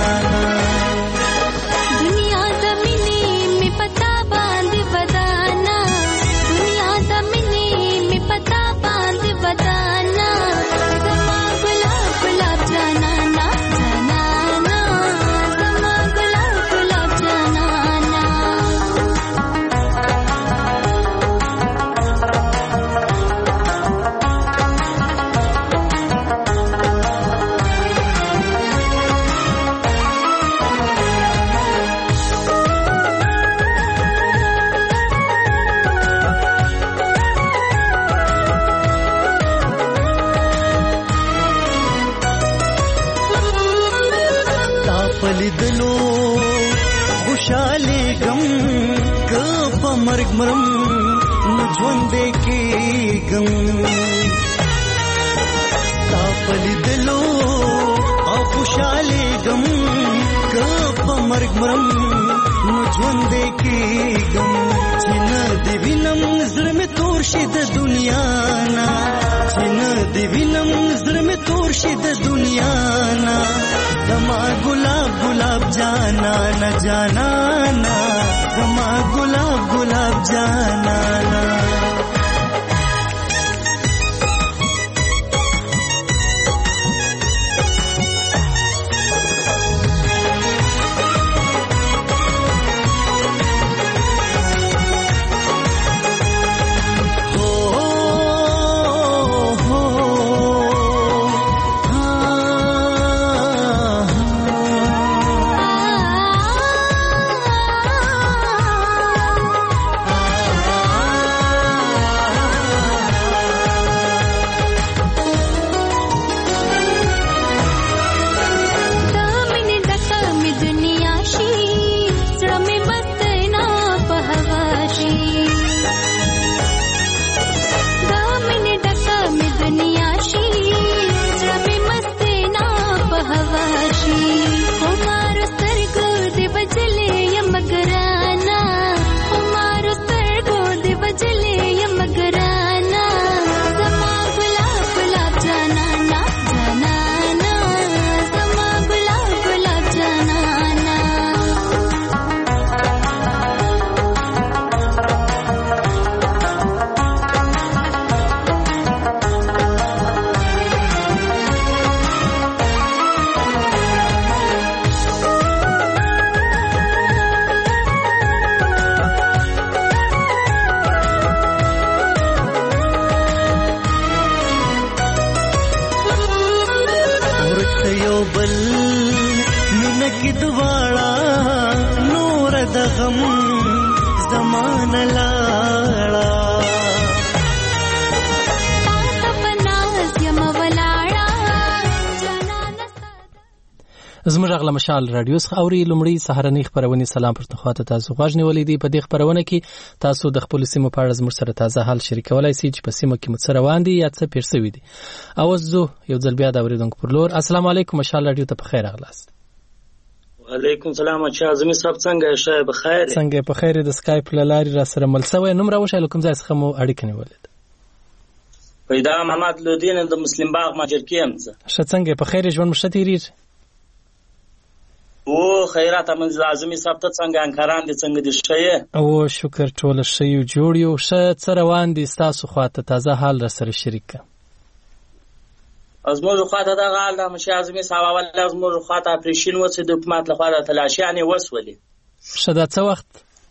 دنیا زمینی می پتا باندې بدانا دنیا زمینی می پتا باندې بدانا زما ګلاب ګلاب جانا نا جانا نا زما ګلاب ګلاب جانا لیدلو خوشاله غم ک په مرګ مرم نو ژوند کې غم تا په لیدلو او خوشاله غم ک په مرګ مرم نو ژوند کې غم چې نه دی وینم زړه مې تور شي د دنیا نا چې نه دی وینم زړه مې تور شي د دنیا نا زما ګلاب ګلاب جانا نه جانا نا زما ګلاب ګلاب جانا نا بل مینه کې دواړه نور د غم زمانه لاړه زموږ غلا مشال رادیو څخه اوري لومړی سهارنی خبرونه سلام پرتخوا ته تاسو غوښنی ولیدي په دې خبرونه کې تاسو د خپل سیمو په اړه زموږ سره تازه حال شریکولای شئ چې په سیمو کې متصر روان دي یا څه پیر شوی دي او زه یو ځل بیا د اوریدونکو پر لور السلام علیکم مشال رادیو ته په خیر اغلاست وعلیکم السلام اچھا زمي صاحب څنګه شه بخیر څنګه په خیر د سکایپ لاري را سره ملسوي نوم راوښه کوم ځای څخه مو اړیکه نیولې پیدا محمد لودین د مسلم باغ ماجرکیم څه څنګه په خیر ژوند مشتیری او خیرات من اعظمي صاحب ته څنګه انکاران دي څنګه دي شې او شکر ټول شې جوړ یو ش روان دي تاسو خواته تازه حال را سره شریک ازموږ خواته دا حال د مشي اعظمي صاحب اول ازموږ خواته اپریشن وڅ د حکومت لخوا د تلاشیانه وسولې شدا څه وخت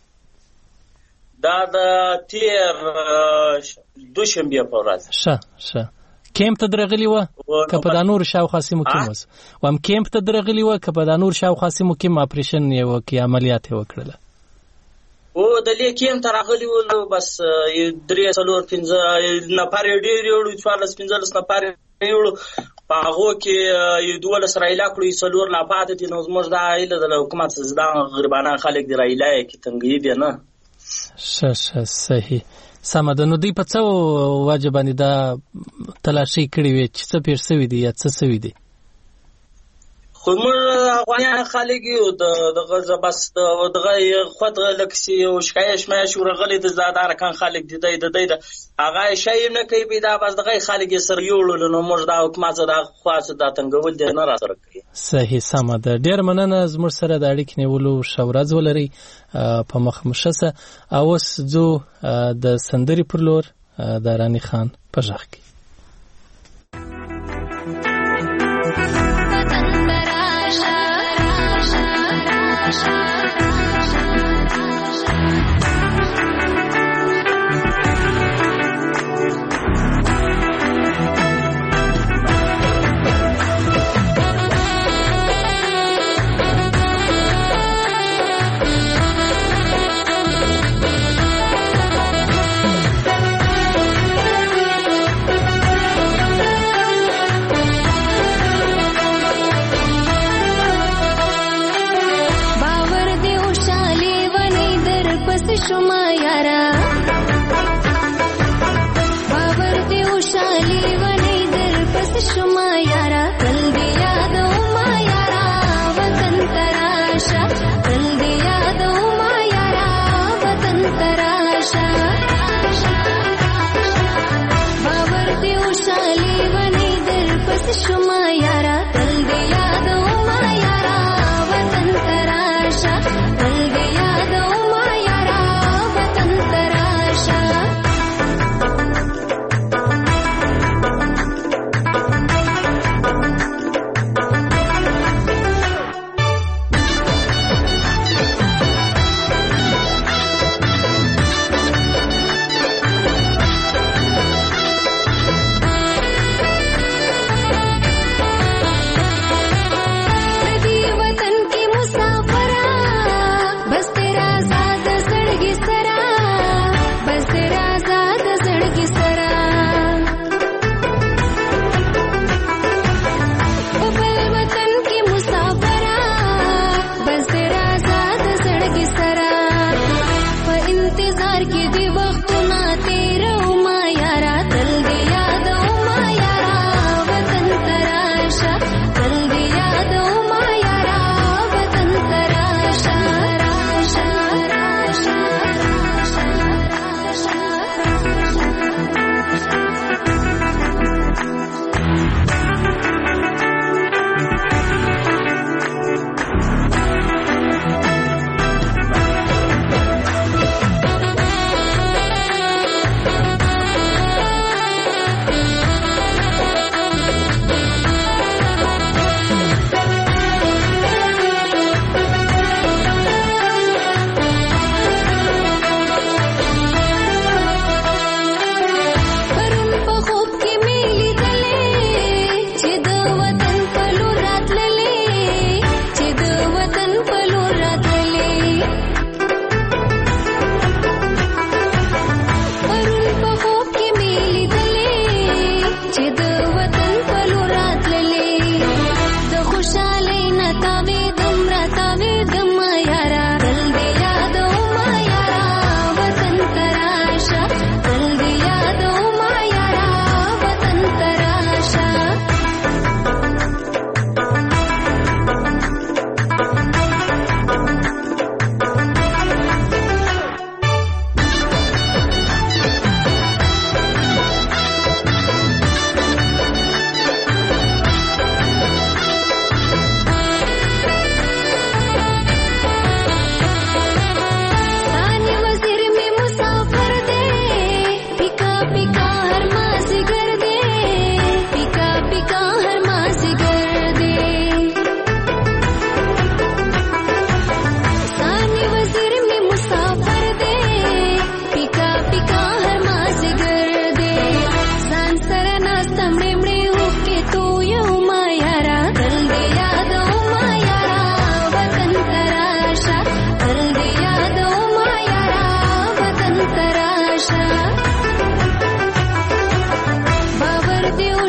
دا د تیر دوشنبه په ورځ ش کیمپ ته درغلی و کپه د نور شاو خاصمو کې وس وام کیمپ ته درغلی و کپه د نور شاو خاصمو کې اپریشن یو کې عملیات وکړه او د لیکیم ته راغلی و بس 3 څلور 15 نفر ډیر یو 14 15 نفر یو پاغو کې یو ډول اسرائیل کړی څلور لا پاتې دي نو زموږ د عائله د حکومت زدا غربانه خلک دی رایله کې تنګي دي نه صحیح سمه ده نو دوی په څو واجبانی دا تلاشي کړی وي چې څه پیر شوی دي یا څه شوی دي خو موږ افغانان خلک یو دغه بس دغه خود لکسي او شکایت مې شو رغلې د زادار کان خلک دي د هغه شی نه کوي پیدا بس دغه خلک سره یوړل نو موږ د حکومت د خاصه د تنګول دي نه را سره کوي صحیح سمه ده ډیر مننه زموږ سره د اړیک نیولو شورز ولري په مخمشسه او زو د سندري پر لور د رانی خان په ځخ کې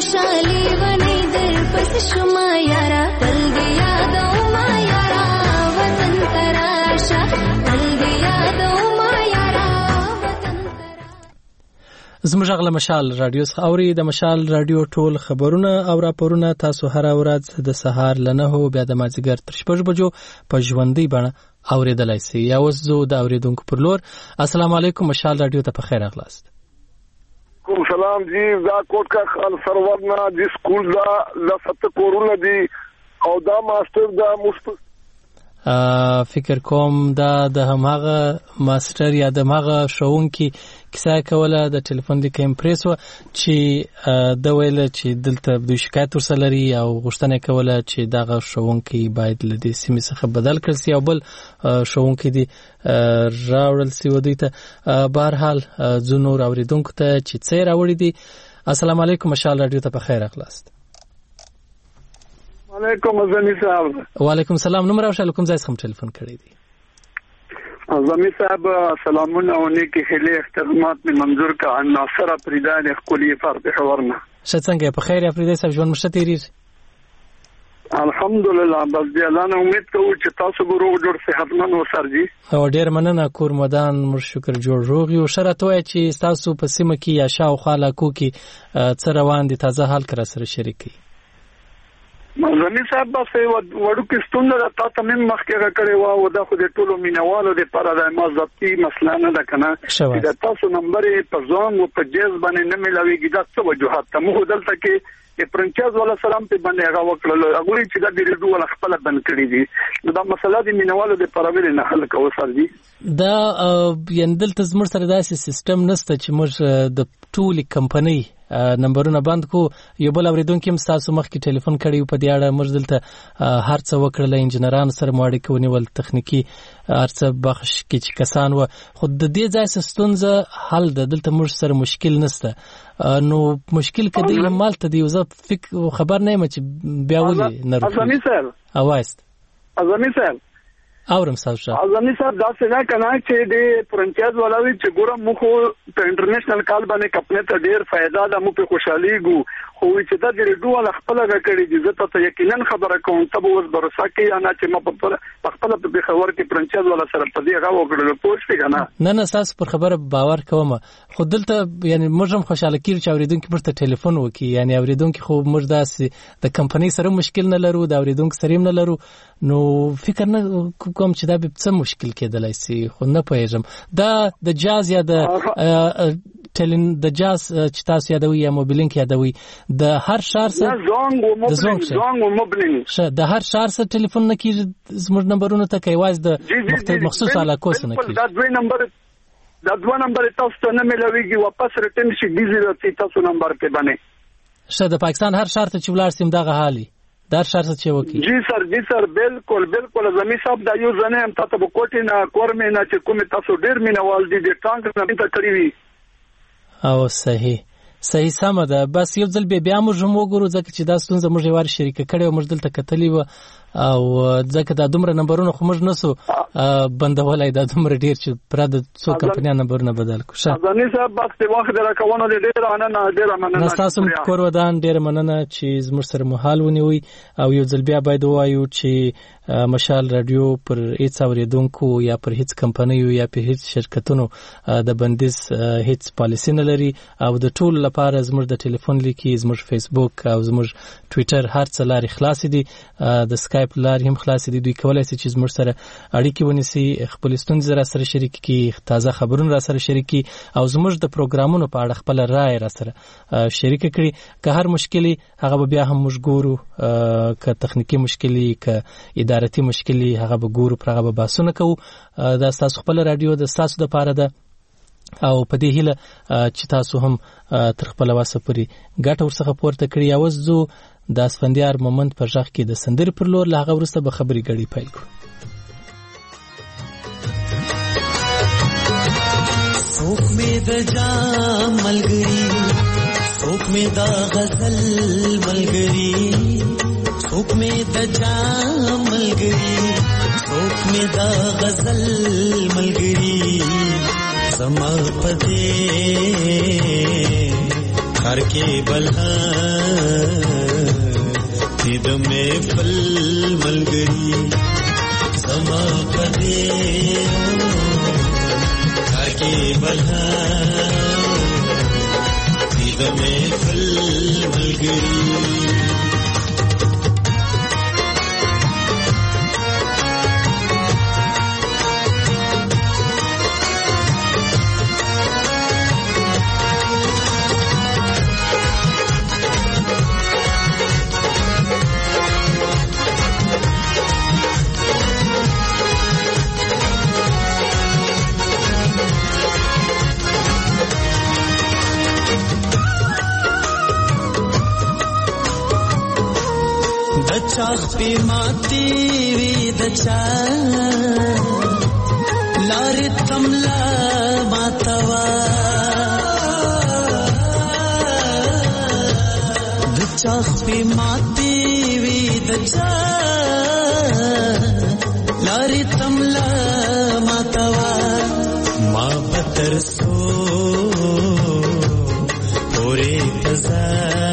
خوشالي ونی در پس شما یارا تل دی یادو ما یارا وطن تراشه تل دی یادو ما یارا وطن زموږ غل مشال رادیو څخه اوري د مشال رادیو ټول خبرونه او راپورونه تاسو هر ورځ د سهار لنه بیا د مازیګر تر 6 بجو په ژوندۍ بڼه اوریدلای شئ. یا اوس زه د اوریدونکو پر لور. السلام علیکم مشال رادیو ته په خیر اغلاست. کوم سلام جی دا کوټ کا خال سرور نه د سکول دا د 7 کورونه دي او دا ماستر دا فکر کوم دا د همغه ماستر یا د همغه شوونکی کیسه کوله د ټلیفون لیک امپریس و چې د ویل چې دلته د شکایت ورسلري او غوښتنه کوله چې دغه شوونکی باید له دې سیمې څخه بدل کړي او بل شوونکی دی راوړل سی ودی ته. بهر حال زه نور اوریدونکو ته چې څه راوړي دي. السلام علیکم مشال رادیو ته په خیر اخلاص. علیکم ازمی صاحب. وعلیکم السلام. نوم راوښه کوم ځای څخه ټلیفون کړی دی؟ ازمی صاحب سلامونه او نیکی خیلی احترامات می منظور کا ناصر افریدان خپلی فرد حورنا. څنګه په خیر افریدای صاحب ژوند مشته تیریږي؟ الحمدلله بس دی الله نه امید کوو چې تاسو به روغ جوړ صحتمند وسرجی. او ډیر مننه کور مدان مر شکر جوړ روغ یو شرط وای چې تاسو په سیمه کې یا شاوخوا علاقو کې څه روان دي تازه حال کړه سره شریکي. زمي صاحب بس وړو کې ستونده تا تمم مخکې کړي و دا خو د ټولو مینوالو د پر د مازپتی مسله نه ده کنه چې دا تاسو نمبر په ځوان او په جز باندې نه ملاويږي دا څه وجوهات ته مو دلته کې پرنچاز ولا سلام په باندې هغه وکړل هغه چې دا د ریډو ولا خپل بند کړی دي دا مسله د مینوالو د پر ویل نه حل کوو سر دي. دا یندل تزمر سره داسې سیستم نشته چې موږ د ټولي کمپنۍ نمبرونه بند کو. یو بل اوریدونکو هم تاسو مخکې ټلیفون کړی په دې اړه موږ دلته هر څه وکړل انجنیران سره ماړی کوي ول تخنیکی هر څه بخش کې چې کسان و خود د دې ځای ستونزه حل ده دلته موږ سره مشکل نشته. نو مشکل کدی مالته دی زه فکر خبر نه یم چې بیا ولې نه راځي. ازمی صاحب اوایست ازمی صاحب اورم تاسو ازمی صاحب دا څنګه کنه چې د فرنچایز ولاوی چې ګورم مخ په انټرنیشنل کال باندې خپل ته ډیر فائدہ ده مو په خوشحالي ګو خو چې دا د ریډو ولا خپل غکړي دي زه ته یقینا خبره کوم ته اوس برسا کې انا چې ما په خپل په خبر کې فرنچایز ولا سره په دې غو کړل پوښتنه کنه نه تاسو پر خبره باور کوم خو دلته یعنی موږ هم خوشاله کیږو چې اوریدونکو پرته ټلیفون وکي یعنی اوریدونکو خو موږ داسې د کمپنۍ سره مشکل نه لرو د اوریدونکو سره نه لرو نو فکر نه کوم چې دا به څه مشکل کېدلای شي خو نه پېژم دا د جاز یا د جاز چې تاسو یادوي یا موبیلینګ یادوي د هر شهر سره زونګ او موبیلینګ د هر شهر سره ټلیفون نه کیږي زموږ نمبرونه ته کوي د مخصوص علاقو سره نه کیږي. دا دوه نمبر تاسو ته نه ملويږي واپس ریټن شي ډیزی تاسو نمبر په باندې د پاکستان هر شهر ته چې ولاړ سیم دغه حالي در شهر څه وکی. جی سر بالکل زمي صاحب دا یو ځنه هم تاسو په کوټه نه کورمه نه چې کوم تاسو ډیر مینوال دي د ټانک نه ته کړی وي. او صحیح سم ده بس یو ځل بیا موږ وګورو ځکه چې دا ستونزه موږ یوار شریک کړو موږ دلته کتلی و او ځکه دا دومره نمبرونه خو موږ نسو بندولای دا دومره ډیر چې پر د څو کمپنیانو نمبرونه بدل کو. ځاني صاحب بس د وخت راکونه ډیر مننه تاسو کور ودان ډیر مننه چې زموږ سره مهال ونیوي او یو ځل بیا باید وایو چې مشال رادیو پر هیڅ اوریدونکو یا پر هیڅ کمپنیو یا پر هیڅ شرکتونو د بندیز هیڅ پالیسی نه لري او د ټول لپاره زموږ د ټلیفون لیکي زموږ فیسبوک او زموږ ټوئیټر هر څه لاري خلاص دي د اسکایپ لاري هم خلاص دي. دوی کولای شي چې زموږ سره اړیکې ونیسي خپل ستونزې را سره شریک کړي تازه خبرونه را سره شریک کړي او زموږ د پروګرامونو په اړه خپل رائے را سره شریک کړي که هر مشکلي هغه بیا هم موږ ګورو که تخنیکی مشکلي که ادارتي مشکلي هغه به ګورو پر هغه به بحثونه کوو. دا تاسو خپل رادیو د تاسو د پاره ده او په دې هیله چې تاسو هم تر خپل واسه پوری ګټه ورڅخه پورته کړی او زو د اسفندیار مومنت پر ځخ کې د سندري پر لور لاغه ورسته به خبري غړي پیل کړو. څوک مې د جام ملګری څوک مې د غزل ملګری څوک مې د جام ملګری څوک مې د غزل ملګری زما پدې هر کې بلها دې د محفل ملګری زما پدې هر کې بلها دې د محفل ملګری چاخ پی ماتی وی دچا لار تملا ماتوا دچاخ پی ماتی وی دچا لار تملا ماتوا ما بتر سو پورے تزا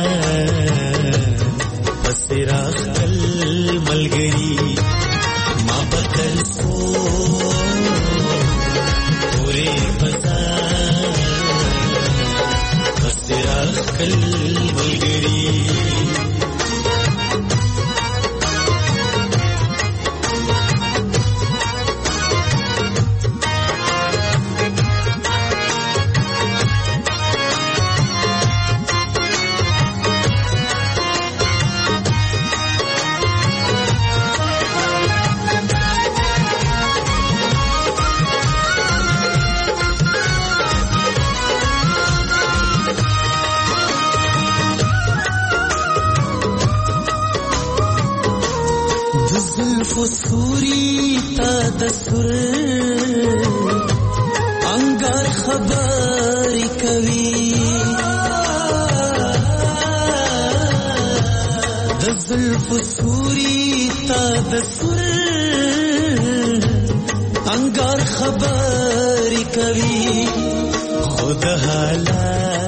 پسراخ ملګری ما بدل سو پورے بازار بس تیرا کل ملګری سوری تا دسر انګار خبرې کوي د زلف سوری تا دسر انګار خبرې کوي خود حالات